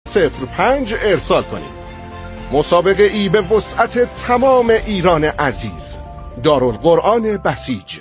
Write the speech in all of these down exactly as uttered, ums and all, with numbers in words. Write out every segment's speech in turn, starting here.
صفر پنج ارسال کنید. مسابقه ای به وسعت تمام ایران عزیز. دارالقرآن بسیج.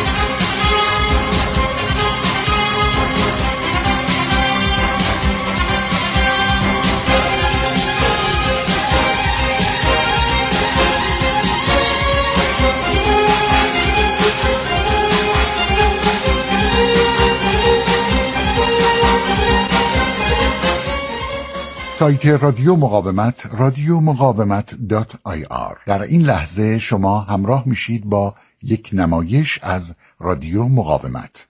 سایت رادیو مقاومت رادیو مقاومت دات آی آر. در این لحظه شما همراه میشید با یک نمایش از رادیو مقاومت.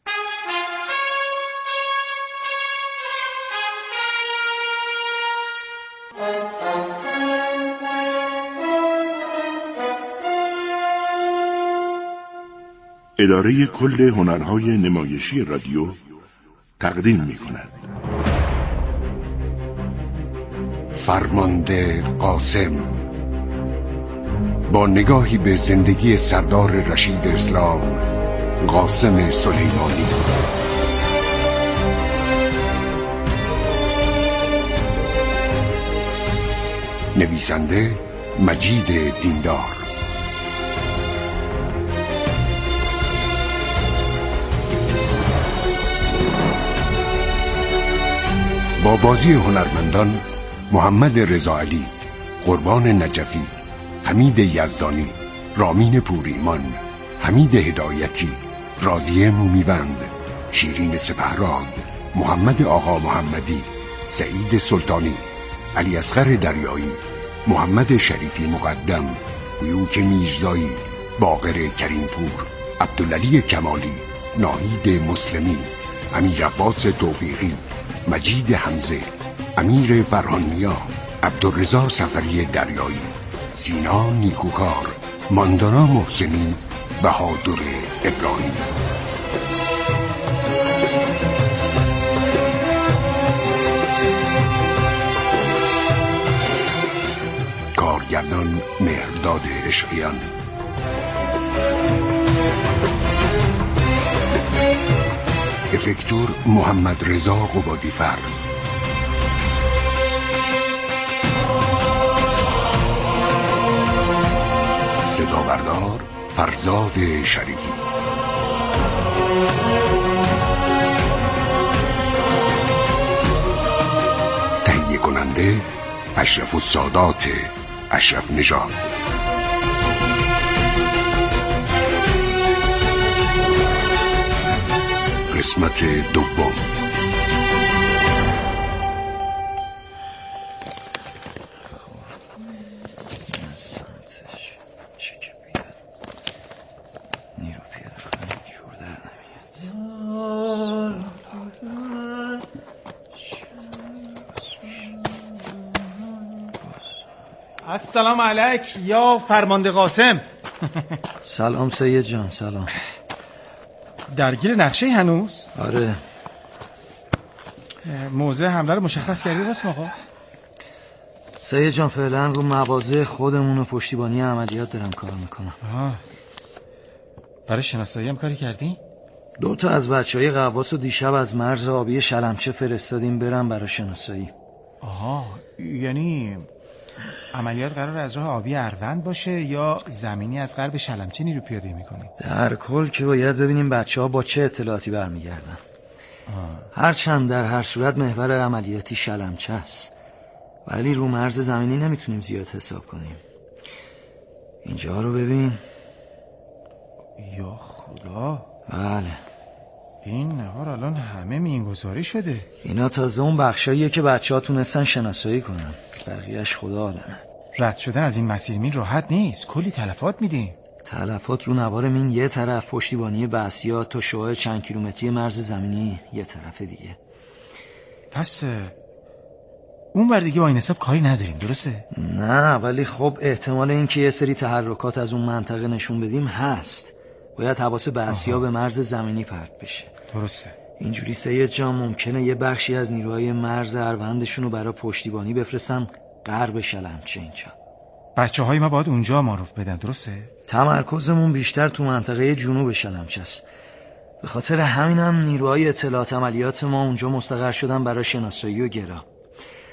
اداره کل هنرهای نمایشی رادیو تقدیم می‌کند. فرمانده قاسم با نگاهی به زندگی سردار رشید اسلام قاسم سلیمانی. نویسنده مجید دیندار. با بازی هنرمندان محمد رضا علی، قربان نجفی، حمید یزدانی، رامین پوریمان، حمید هدایتی، راضیه مومیوند، شیرین سپهراد، محمد آقا محمدی، سعید سلطانی، علی اصغر دریایی، محمد شریفی مقدم، بیوک میرزایی، باقر کریمپور، عبدالعلی کمالی، ناهید مسلمی، امیر عباس توفیقی، مجید حمزه، امیر فرهانیا، عبدالرضا سفری دریایی، سینا نیکوکار، ماندانا محسنی، بهادر ابراهیمی. کارگردان مهرداد عشقیان. افکتور محمد رضا قبادیفر. صدا بردار فرزاد شریفی. تهیه کننده اشرف السادات اشرف نژاد. قسمت دوم. سلام علیک یا فرمانده قاسم. سلام سید جان. سلام. درگیر نقشه هنوز؟ آره. موضع حمله رو مشخص کردی قاسم آقا؟ سید جان فعلا رو مواضع خودمون و پشتیبانی عملیات دارم کار میکنم. آها. برای شناسایی هم کاری کردی؟ دو تا از بچهای قواس رو دیشب از مرز آبی شلمچه فرستادیم برن برای شناسایی. آها، یعنی عملیات قرار از راه آبی اروند باشه یا زمینی از غرب شلمچه نیرو پیاده میکنیم؟ در کل که باید ببینیم بچه ها با چه اطلاعاتی برمیگردن. هرچند در هر صورت محور عملیاتی شلمچه است، ولی رو مرز زمینی نمیتونیم زیاد حساب کنیم. اینجا رو ببین. یا خدا. بله، این نهار الان همه مینگذاری شده. اینا تازه اون بخشاییه که بچه ها تونستن شناسایی کنن، بقیهش خدا عالمه. رد شدن از این مسیر مین راحت نیست، کلی تلفات میدیم. تلفات رو نوار مین یه طرف، پشتیبانی بسیات تا شعاع چند کیلومتری مرز زمینی یه طرف دیگه. پس اون ور دیگه با این حساب کاری نداریم، درسته؟ نه، ولی خب احتمال این که یه سری تحرکات از اون منطقه نشون بدیم هست. باید حواس بسیا به مرز زمینی پرت بشه. درسته. اینجوری سید جان ممکنه یه بخشی از نیروهای مرز اروندشون رو برای پشتیبانی بفرستن غرب شلمچه. اینجا بچه های ما باید اونجا معروف بدن، درسته؟ تمرکزمون بیشتر تو منطقه جنوب شلمچه است. به خاطر همینم نیروهای اطلاعات عملیات ما اونجا مستقر شدن برای شناسایی و گرا.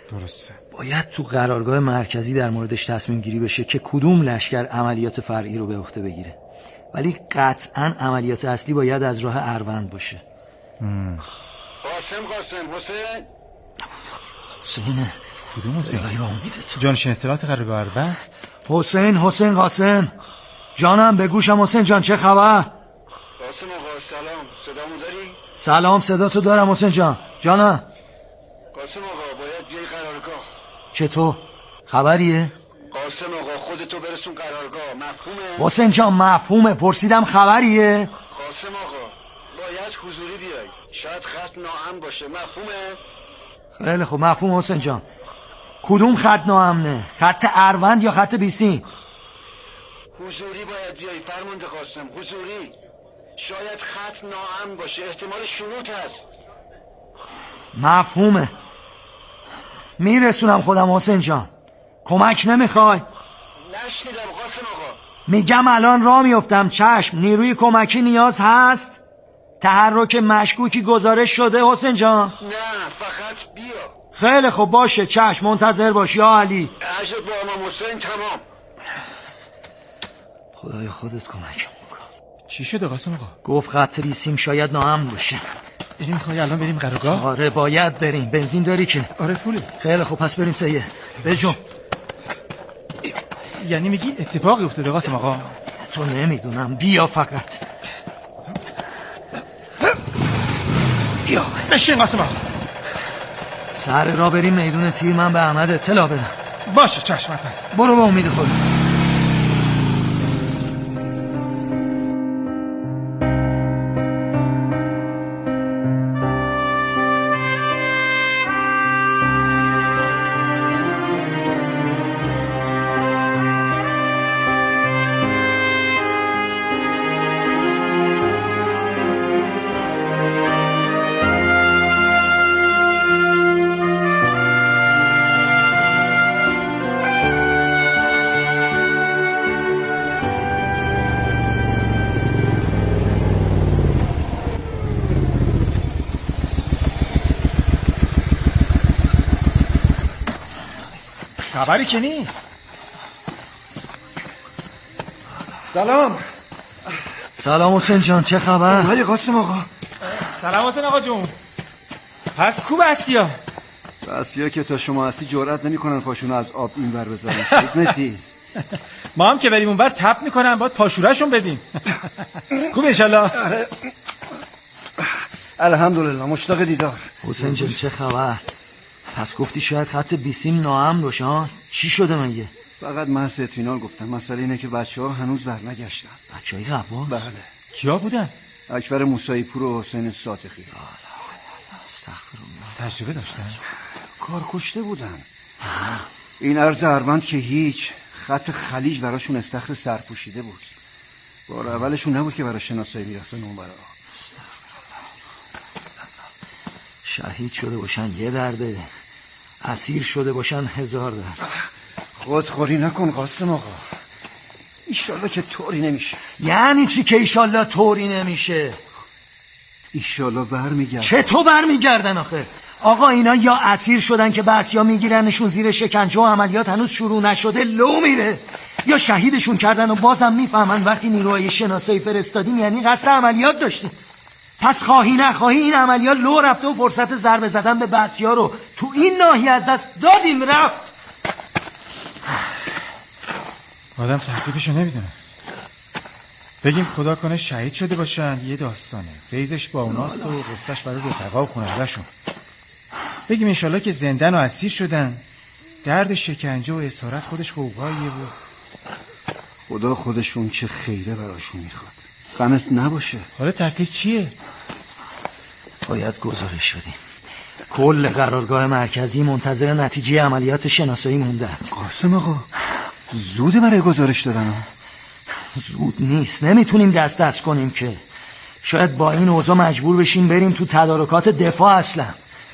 درسته. باید تو قرارگاه مرکزی در موردش تصمیم گیری بشه که کدوم لشکر عملیات فرعی رو به عهده بگیره، ولی قطعا عملیات اصلی باید از راه اروند باشه. قاسم قاسم حسین حسینه. کدوم حسین؟ امیدت جانشین اطلاعات قرارگاه اروند. حسین حسین قاسم جانم، به گوشم. حسین جان چه خبر؟ قاسم آقا سلام، صدامو داری؟ سلام، صدا تو دارم حسین جان. جانم. قاسم آقا باید بیای قرارگاه. چطور؟ خبریه؟ قاسم آقا خودتو برسون قرارگاه، مفهومه؟ حسین جان مفهومه، پرسیدم خبریه؟ قاسم آقا باید حضوری بیای، شاید خط ناامن باشه، مفهومه؟ خیلی خوب مفهوم حسین جان. کدوم خط ناامنه؟ خط اروند یا خط بیسیم؟ حضوری باید بیای فرمانده قاسم، حضوری. شاید خط ناامن باشه، احتمال شروط هست. مفهومه، میرسونم خودم حسین جان. کمک نمیخوای؟ نشنیدم قاسم آقا. میگم الان راه میفتم. چشم، نیروی کمکی نیاز هست؟ تحرک مشکوکی گزارش شده حسین جان؟ نه فقط بیا. خیلی خوب باشه، چشم، منتظر باش یا علی. عجب با امام حسین تمام. خدای خودت کمکم بکن. چی شده قاسم آقا؟ گفت خط ریسیم شاید ناامن باشه. بریم میخوای الان بریم قرارگاه؟ آره باید بریم. بنزین داری که؟ آره فوله. خیلی خوب پس بریم سید. بجون. یعنی میگی اتفاقی افتاده قاسم آقا؟ تو نمیدونم، بیا فقط. بیا بشین قاسم آقا. سر را بریم میدون تیر، من به احمد اطلاع بدم. باشه چشمت. برو با امید خود. خبری که نیست. سلام. سلام حسین جان، چه خبر؟ ولی قاسم آقا. سلام حسین آقا جون. پس کو بسیا؟ بسیا که تا شما هستی جرئت نمیکنن پاشونو از آب این ور بزنن. خدمتی. ما هم که بریم اون ور تپ میکنن، باید پاشورهشون بدیم. خوب انشالله. الحمدلله، مشتاق دیدار. حسین جان چه خبر؟ پس گفتی شاید خط بیسیم ناامن باشه ها؟ چی شده مگه؟ فقط محض اطمینان گفتم. مسئله اینه که بچه‌ها هنوز برنگشتن. بچه‌های قواس؟ بله. کیا بودن؟ اکبر موسایی پور و حسین صادقی. استغفرالله. تجربه داشتن؟ کار کشته بودن. این ارز اروند که هیچ. خط خلیج براشون استخر سرپوشیده بود. بار اولشون نبود که برای شناسایی میرفتن اون برا. شهید شده باشن یه درده، اسیر شده باشن هزار درد. خودخوری نکن قاسم آقا. ایشالله که طوری نمیشه. یعنی چی که ایشالله طوری نمیشه؟ ایشالله برمیگردن. چطور برمیگردن آخه؟ آقا اینا یا اسیر شدن که بسیا میگیرنشون زیر شکنجه و عملیات هنوز شروع نشده لو میره، یا شهیدشون کردن و بازم میفهمن وقتی نیروهای شناسایی فرستادیم یعنی قصد عملیات داشتیم. پس خواهی نخواهی این عملیات لو رفته و فرصت ضربه زدن به بسیا رو تو این ناحیه از دست دادیم رفت. آدم تکلیفشو نمیدونه. بگیم خدا کنه شهید شده باشن یه داستانه، فیضش با اوناست و قصهش برای رفقا و خونرده‌شون. بگیم انشالله که زندن و اسیر شدن، درد شکنجه و اسارت خودش قوقاییه و خدا خودشون چه خیره براشون میخواد. غمت نباشه. حالا تکلیف چیه؟ باید گزارش بدیم. کل قرارگاه مرکزی منتظر نتیجه عملیات شناسایی مونده. قاسم آقا زوده برای گزارش دادن. زود نیست، نمیتونیم دست دست کنیم که. شاید با این اوضاع مجبور بشیم بریم تو تدارکات دفاع اصلا.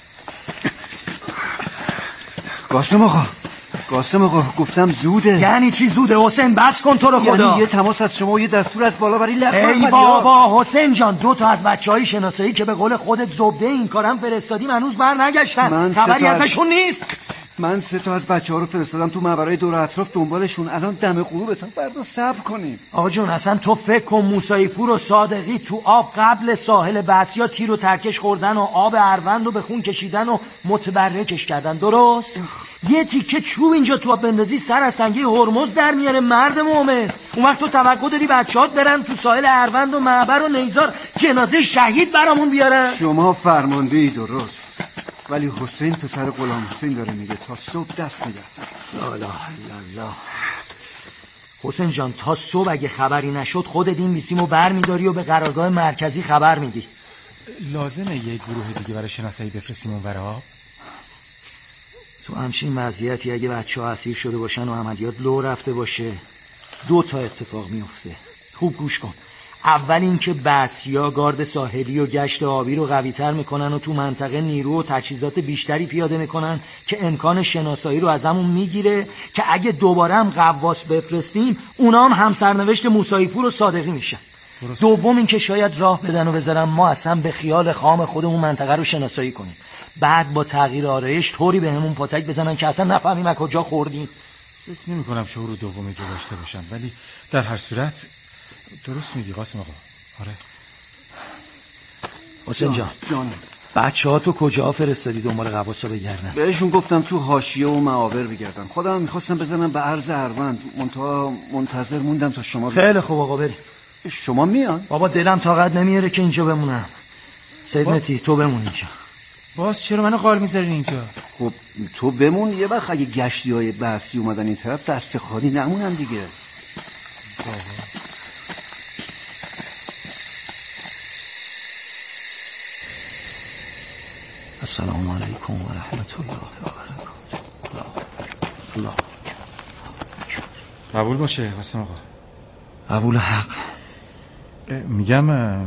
قاسم آقا قاسم آقا گفتم زوده. یعنی چی زوده حسین؟ بس کن تو رو خدا. یعنی یه تماس از شما و یه دستور از بالا برای لغو. ای بابا حسین جان، دو تا از بچهای شناسایی که به قول خودت زبده این کارم فرستادیم هنوز بر نگشتن. خبری ازشون نیست. من سه تا از بچه ها رو فرستادم تو مبرای دور اطراف دنبالشون. الان دم غروبه، تا فردا صبر کنیم. آقا جون اصلا تو فکر کن موسایی پور و صادقی تو آب قبل ساحل بسیا تیر و ترکش خوردن و آب اروند رو به خون کشیدن و متبرکش کردن، درست؟ یه تیکه چوب اینجا تو آب بندازی سر از تنگه هرمز در میاره مرد مومن. اون وقت تو توقع داری بچه‌هات برن تو ساحل اروند و معبر و نیزار جنازه شهید برامون بیارن؟ شما فرماندهی درست، ولی حسین پسر غلام حسین داره میگه تا صبح دست نگه. لا اله الا الله. حسین جان تا صبح اگه خبری نشد خودت این بیسیمو بر میداری و به قرارگاه مرکزی خبر میدی. لازمه یک گروه دیگه برای شناسایی بفرستیم اون برا؟ تو همچین وضعیتی اگه بچه ها اسیر شده باشن و عملیات لو رفته باشه دو تا اتفاق میفته. خوب گوش کن. اول اینکه بسیا گارد ساحلی و گشت آبی رو قوی تر میکنن و تو منطقه نیرو و تجهیزات بیشتری پیاده میکنن که امکان شناسایی رو از همون میگیره که اگه دوباره هم قواس بفرستیم اونا هم همسرنوشت موسایی پور و صادقی میشن. دوم اینکه شاید راه بدن و بذارن ما اصلا به خیال خام خودمون منطقه رو شناسایی کنیم، بعد با تغییر آرایش طوری به همون پاتک بزنن که اصلا نفهمیم از کجا خوردیم. فکر نمی کنم شعور دومی جو داشته باشن، ولی در هر صورت درست میگی قاسم آقا. آره حسین جان، جان بچه ها تو کجا فرستادی دنبال قواسا بگردن؟ بهشون گفتم تو حاشیه و معابر بگردن. خودم میخواستم بزنم به عرض اروند، منتها منتظر موندم تا شما بید. خیلی خوب آقا بریم. شما میان؟ بابا دلم طاقت نمیاره که اینجا بمونم. سید متی تو بمون اینجا. باز چرا منو قال میذارین اینجا؟ خب تو بمون، یه وقت اگه گشتی های بحثی اومدن این طرف دست خالی نمونن دیگه. بابا السلام علیکم و رحمت الله و برکاته. الله قبول باشه قاسم آقا. قبول حق. میگم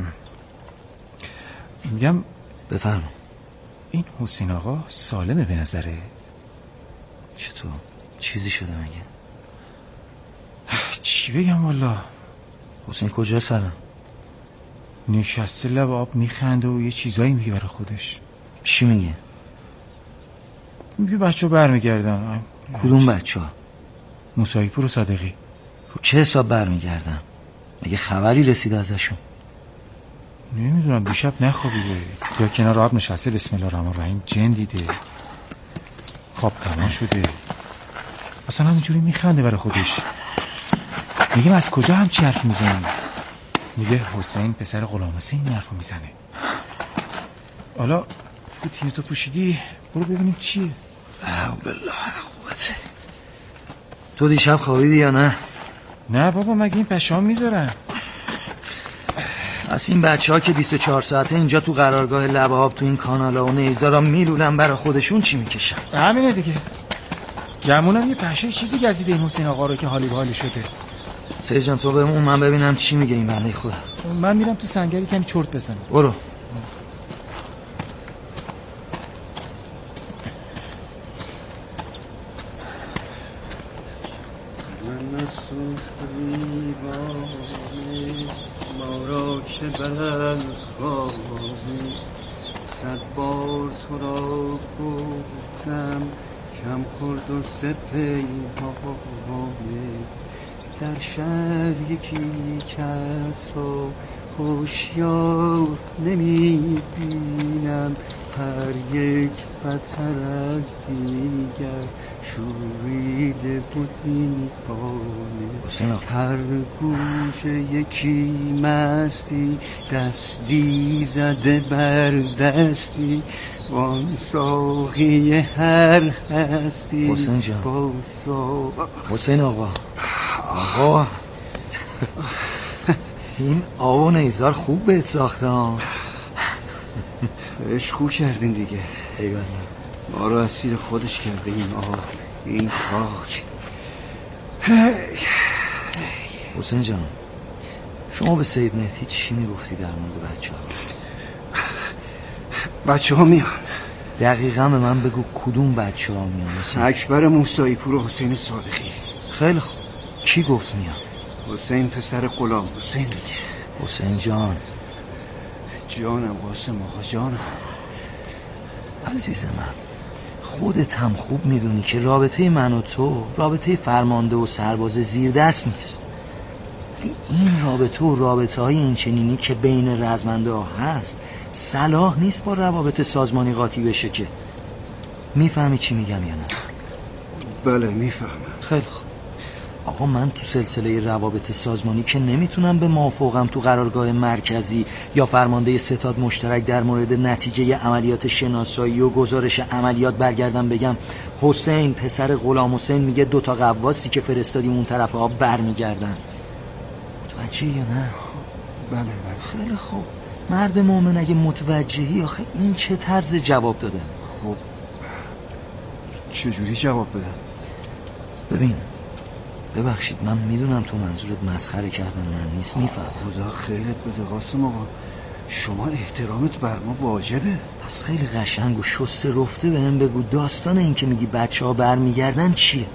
میگم بفرما. این حسین آقا سالمه به نظره؟ چطور؟ چیزی شده مگه؟ چی بگم والا. حسین کجا سرم؟ نشسته لب آب میخنده و یه چیزایی میگه برای خودش. چی میگه؟ میگه بچه ها برمیگردن. کدوم بچه ها؟ موسایی پور و صادقی. رو چه حساب برمیگردن؟ مگه خبری رسیده ازشون؟ نمیدونم، دیشب نخوابیده یا کنار آب نشسته بسم الله الرحمن الرحیم جن دیده، خواب کمان شده، اصلا همینجوری میخنده برای خودش. میگم از کجا هم چی حرف میزنی؟ میگه حسین پسر غلام حسین این حرف میزنه. حالا پوتین تو پوشیدی برو ببینیم چیه. او بالله قوته. تو دیشب خوابیدی یا نه؟ نه بابا، مگه این پشام میذارن؟ از این بچه ها که بیست و چهار ساعته اینجا تو قرارگاه لب آب تو این کانالا و نیزارا میلولن برای خودشون چی میکشن؟ همینه دیگه. گمونم یه پشه چیزی گزیده این حسین آقا رو که حالی به حالی شده. سید جان تو بمون، من ببینم چی میگه این بنده خدا. من میرم تو سنگری کمی چرت بزنم. برو. که بلند خواهی صد بار تو را گفتم کم خورد و سپیمانی در شهر یکی کس را هوشیار نمی بینم، هر یک بدتر از دیگر شوریده بود این بانه، هر گوش یکی مستی دستی زده بر دستی وان ساقی هر هستی. حسین جان، حسین آقا، آقا این آب و نیزار خوب بهت ساختم. عشق کردین دیگه. ایوان ما رو اسیر خودش کرده این آب، این خاک. حسین جان، شما به سید مهدی چی میگفتی در مورد بچه ها؟ بچه ها میان. دقیقا به من بگو کدوم بچه ها میان حسین؟ اکبر موسایی پور و حسین صادقی. خیلی خوب، کی گفت میان؟ حسین پسر غلام حسین میگه. حسین جان. جانم قاسم آقا جانم. عزیز من، خودت هم خوب میدونی که رابطه من و تو رابطه فرمانده و سرباز زیر دست نیست. این رابطه و رابطه های این چنینی که بین رزمنده ها هست صلاح نیست با روابط سازمانی قاطی بشه. که میفهمی چی میگم یا نه؟ بله میفهمم. خیلی خوب آقا، من تو سلسله روابط سازمانی که نمیتونم به موافقم تو قرارگاه مرکزی یا فرمانده ستاد مشترک در مورد نتیجه عملیات شناسایی و گزارش عملیات برگردم بگم حسین پسر غلام حسین میگه دوتا قواسی که فرستادیم اون طرف ها برمیگردن. متوجهی یا نه؟ بله بله. خیلی خوب. مرد مومن اگه متوجهی آخه این چه طرز جواب دادن؟ خب چجوری جواب بدم؟ ببین ببخشید من میدونم تو منظورت مسخره کردن من نیست، میفهم. خدا خیرت بده قاسم آقا، شما احترامت بر ما واجبه. پس خیلی قشنگ و شسته رفته بهم بگو داستان این که میگی بچه ها برمیگردن چیه؟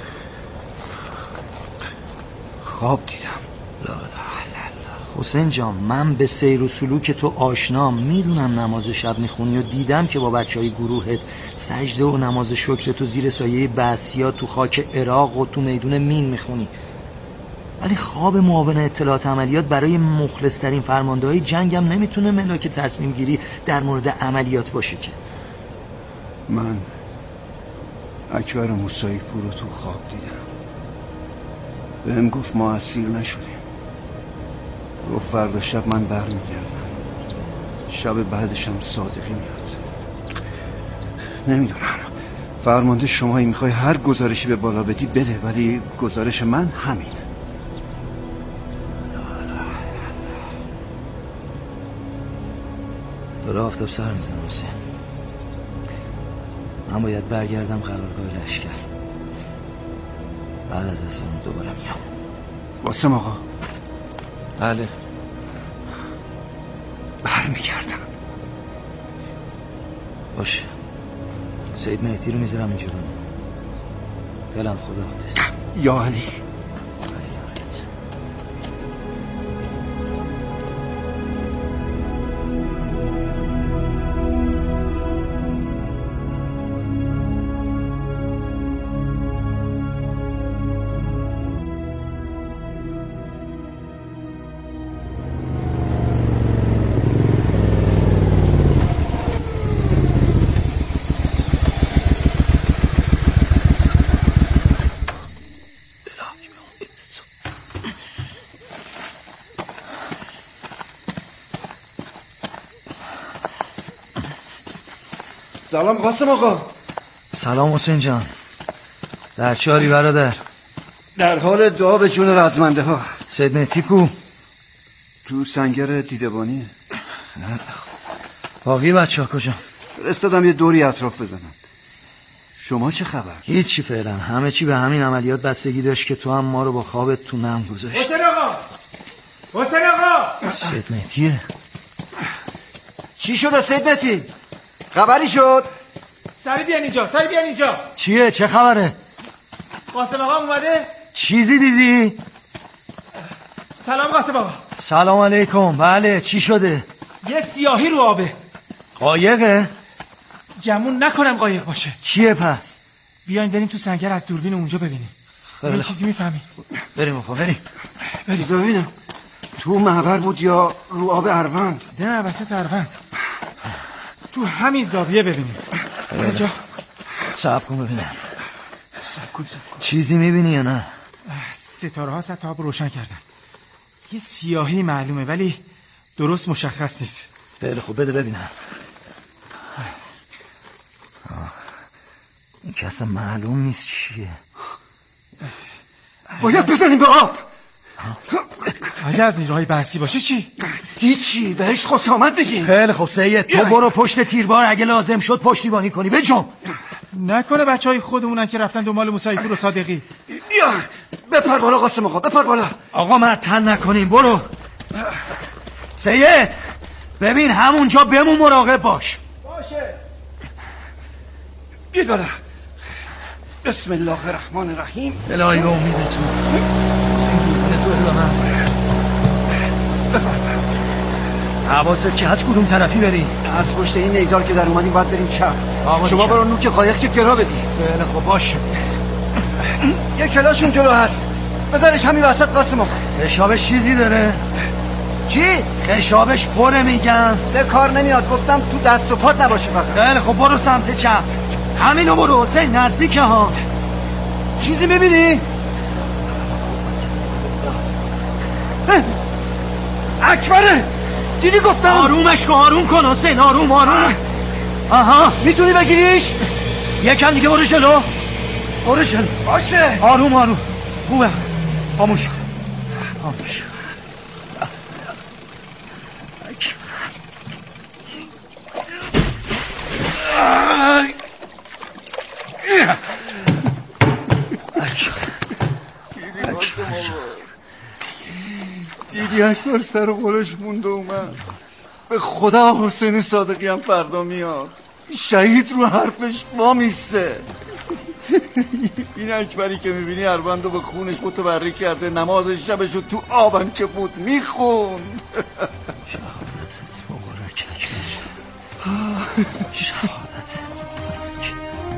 خواب دیدم. لا لا لا. حسین جان من به سیر و سلوک تو آشنام، میدونم نماز شب میخونی و دیدم که با بچه های گروهت سجده و نماز شکر تو زیر سایه بعثیا تو خاک عراق و تو میدون مین میخونی، ولی خواب معاون اطلاعات عملیات برای مخلص ترین فرمانده های جنگ هم نمیتونه ملاک تصمیم گیری در مورد عملیات باشه. که من اکبر موسایی پور رو تو خواب دیدم. بهم گفت ما اسیر نشدیم، گفت فردا شب من برمیگردم، شب بعدشم صادقی میاد. نمیدونم فرمانده شمایی میخوای هر گزارشی به بالا بدی بده، ولی گزارش من همینه. داره آفتاب سر میزنه حسین، من باید برگردم قرارگاه لشکر، بعد از اصلا دوباره میام. قاسم آقا. بله برمیگردم. باشه سید مهدی رو میذارم اینجا بمون. فعلا خداحافظ. یا علی. سلام قاسم آقا. سلام حسین جان. در چه حالی برادر؟ در حال دعا به جون رزمنده ها. سید مهدی کو؟ تو سنگر دیدبانیه. باقی بچه ها کجا؟ فرستادم یه دوری اطراف بزنم. شما چه خبر؟ هیچی فعلا، همه چی به همین عملیات بستگی داشت که تو هم ما رو با خوابت تو نم گذاشت. حسین آقا، حسین آقا. سید مهدیه. چی شده سید مهدی؟ خبری شد؟ سری بیان اینجا، سری بیان اینجا. چیه؟ چه خبره؟ قاسم آقا اومده؟ چیزی دیدی؟ سلام قاسم آقا. سلام علیکم. بله چی شده؟ یه سیاهی رو آبه. قایقه؟ گمون نکنم قایق باشه. چیه پس؟ بیاین بریم تو سنگر از دوربین اونجا ببینیم. یه چیزی میفهمی؟ بریم آقا بریم. بریم ببینم تو معبر بود یا رو آب اروند؟ نه وسط اروند. تو همین زاویه ببینیم. اینجا صبر کن ببینم. چیزی میبینی یا نه؟ ستاره ها سطح آب روشن کردن. یه سیاهی معلومه ولی درست مشخص نیست. خیلی خوب بده ببینم. این که اصلا معلوم نیست چیه. باید بزنیم به آب. اگه از نیروهای بحثی باشه چی؟ هیچی، بهش خوش آمد بگیم. خیلی خوب سید تو برو پشت تیربار، اگه لازم شد پشتیبانی کنی. بجم. نکنه بچه های خودمونن که رفتن دنبال موسایی پور و صادقی. بیا بپر بالا قاسم آقا، بپر بالا. آقا معطل نکنیم، برو. سید ببین همونجا بمون، مراقب باش. باشه. بیا بالا. بسم الله الرحمن الرحیم. الهی به امیدتون. حسین دوربین تو الا من. حواست که از کدوم طرفی بریم؟ از پشت این نیزار که در اومدیم باید بریم چپ. شما برو نوک قایق که گرا بدی. خیلی خوب باشه. یه کلاش اون جلو هست، بذارش همین وسط قاسم آقا. خشابش چیزی داره؟ چی؟ خشابش پره میگم. به کار نمیاد، گفتم تو دست و پات نباشه فقط. خیلی خب برو سمت چپ. همینو برو حسین، نزدیکه ها. چیزی میبینی؟ اکبره، دیدی گفتم؟ آرومش کن، آروم کن حسین، آروم آروم. آها میتونی بگیریش؟ یکم دیگه برو جلو، برو جلو. باشه آروم آروم. خوبه، خاموش کن، خاموش کن. دیدی اکبر سر و قلش مونده اومد. به خدا حسین صادقی هم فردا میاد، شهید رو حرفش وامیسته. این اکبری که میبینی اربندو به خونش متبرک کرده، نماز شبشو تو آبم چه بود میخون. شهادتت مبارک اکبر، شهادتت مبارک.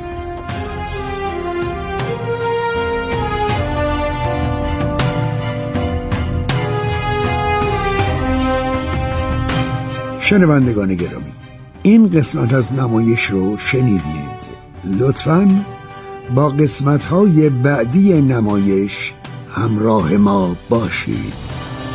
شنوندگان گرامی، این قسمت از نمایش رو شنیدید. لطفاً با قسمت‌های بعدی نمایش همراه ما باشید.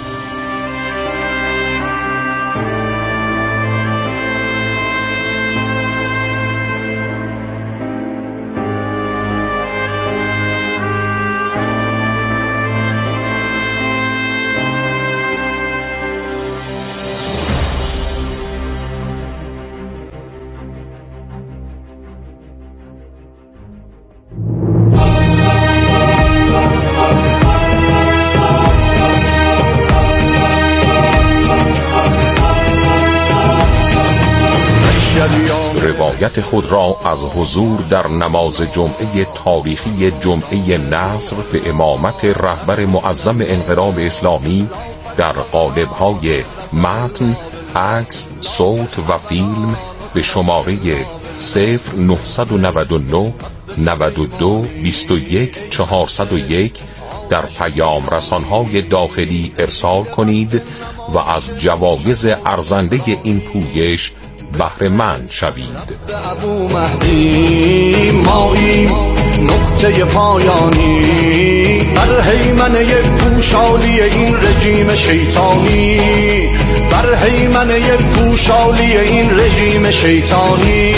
روایت خود را از حضور در نماز جمعه تاریخی جمعه نصر به امامت رهبر معظم انقلاب اسلامی در قالب‌های متن، عکس، صوت و فیلم به شماره صفر نهصد و نود و نه نود و دو بیست و یک چهارصد و یک در پیام رسانهای داخلی ارسال کنید و از جوایز ارزنده این پویش بهره مند شوید. ابو مهدی ماییم نقطه پایانی بر هیمنه پوشالی این رژیم شیطانی، بر هیمنه پوشالی این رژیم شیطانی.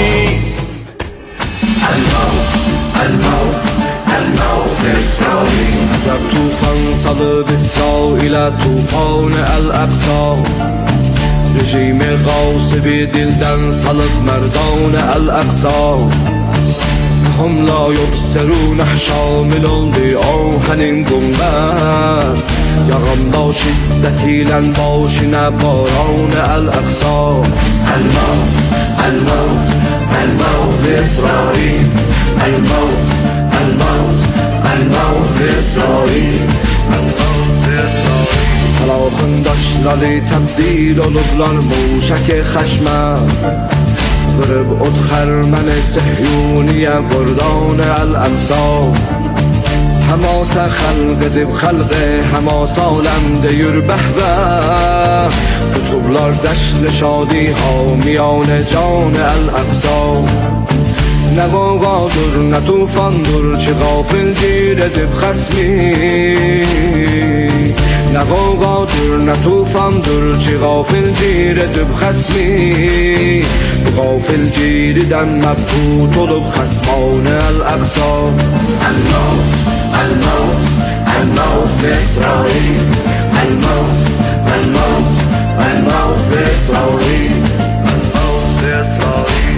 الموت الموت الموت اسرائیل از طوفان صلب اسرائیل طوفان الاقصی، رژیم غاصب دلدن صلب مردان الاقصی. هم لا یبصرون شامل آهن گنبد، یغم با شدتی لنباشن باران الاقصی. الموت الموت الموت اسرائیل، الموت الموت الموت اسرائیل، الموت اسرائیل. فلاخن داشتلالی تبدیل olublar موشک خشمم، ضرب ادخر من سحیونی گردان الاقصی. حماس خلق دب خلق حماس عالمده یر به به، کتبlar جشن شادی ها میان جان الاقصی. نه غوغادر نه طوفاندر چه غافل گیر دب خصمی، نه غوغادر نه طوفاندر چه غافل گیر دب خصمی. غافل گیردن مبهوت olup خصمان الاقصی. الموت الموت الموت اسرائیل، الموت الموت الموت اسرائیل، الموت اسرائیل.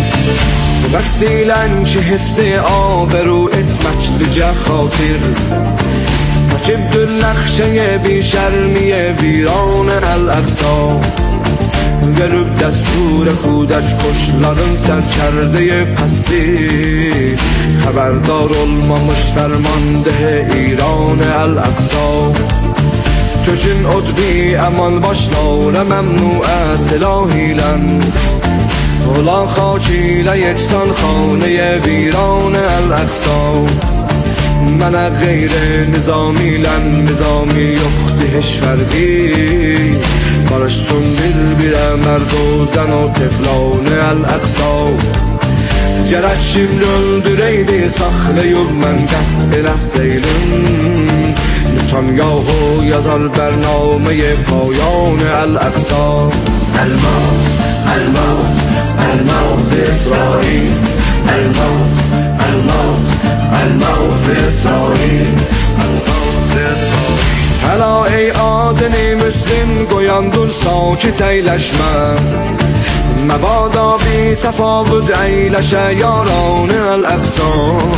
بستیلن چه حفظ آبرو اتمچ بجه خاطر، تجب در نقشه بی شرمی ویران الاقصی. گرب دستور خودش کشلارın سرکرده پستی، خبردار olmamış فرمانده ایران الاقصی. تشن ادبی امان باشنار ممنوع سلاحیلن، فلان خاکی یکسان خانه ویران الاقصا. من غیر نظامی لن نظامی یخت هشفردی barış sundur bir mərd o zən o teflan el-Əqsa. Gərək şimdi öldürəydi saxlayıb mən qəhl əsleylin. Netanyahu yazar bərnaməyə payan el-Əqsa. El-Mavt, El-Mavt, El-Mavt İsrail. El-Mavt, El-Mavt, El-Mavt İsrail. El-Mavt İsrail. Həla ey adını müslim qoyan dur sakit eyləşmə. Məbada bir təfavüd eyləşə yaran el-Əqsa.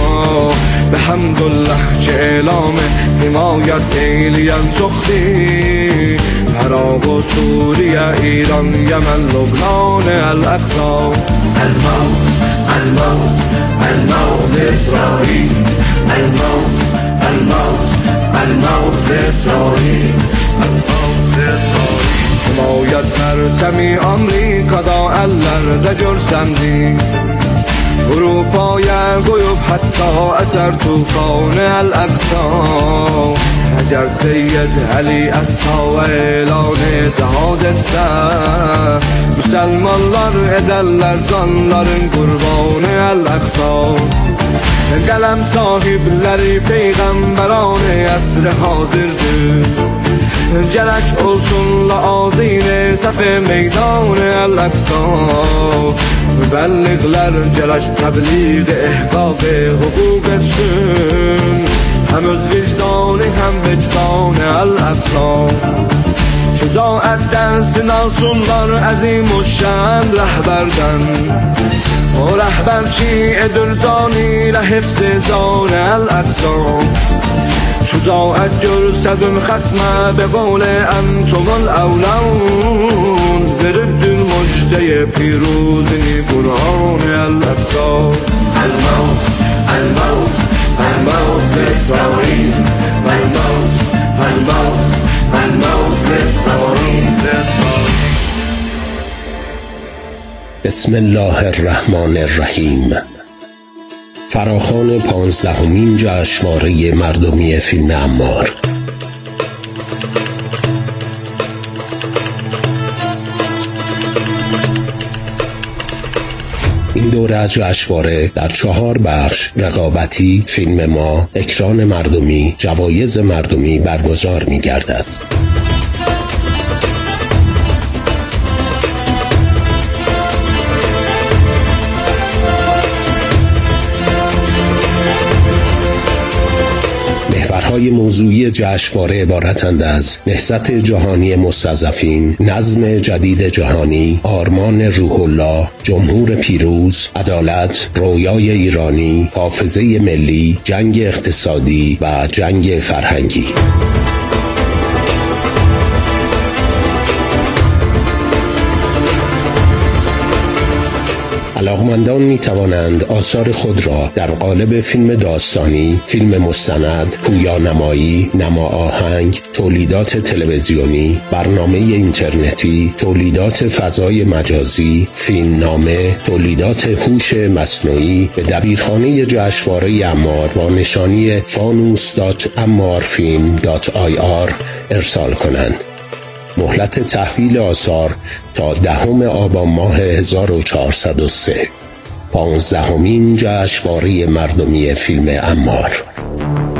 Bəhəmdülləh ki elamı himayət eyləyən çoxdir. Əraq و Suriyə, İran, Yəmən, Lübnan el-Əqsa. El-Mavt, El-Mavt, El-Mavt İsrail. El-Mavt, El-Mavt, El-Mavt İsrail. El-Mavt İsrail. Himayət pərçəmi Amerikada əllərdə görsəmdi. Avropaya qoyub hətta əsər tufan el-Əqsa. Əgər Seyyid Əli Əssa elan cihad etsə, müsəlmanlar edərlər canların qurbanı el-Əqsa. Qələm sahibləri peyğəmbərان əsr hazırdır. Gərək olsunla azine səf meydan el-Əqsa. Mübəlliğlər gərək təbliğ ehqaq hüquq etsin. Həm öz vicdanı həm vicdan el-Əqsa. Şücaət dərsin alsınlar əzim o şən rəhbərdən. O rəhbər ki edir canı ilə hifz can el-Əqsa. شجاعت جرسد خصم به قول انتم الاولون. ورد المجده پیروزی قرآن الاقصا. الموت الموت الموت اسرائیل. الموت الموت الموت اسرائیل. بسم الله الرحمن الرحیم. فراخوان پانزدهمین جشنواره مردمی فیلم عمار. این دوره از جشنواره در چهار بخش رقابتی، فیلم ما، اکران مردمی، جوایز مردمی برگزار می گردد. محورهای موضوعی جشنواره عبارتند از نهضت جهانی مستضعفین، نظم جدید جهانی، آرمان روح الله، جمهور پیروز، عدالت، رویای ایرانی، حافظه ملی، جنگ اقتصادی و جنگ فرهنگی. علاقمندان می توانند آثار خود را در قالب فیلم داستانی، فیلم مستند، پویانمایی، نما آهنگ، تولیدات تلویزیونی، برنامه اینترنتی، تولیدات فضای مجازی، فیلمنامه، تولیدات هوش مصنوعی به دبیرخانه جشنواره عمار با نشانی فانوس دات عمارفیلم دات آی آر ارسال کنند. مهلت تحویل آثار تا دهم آبان ماه هزار و چهارصد و سه. پانزدهمین جشنواره مردمی فیلم عمار.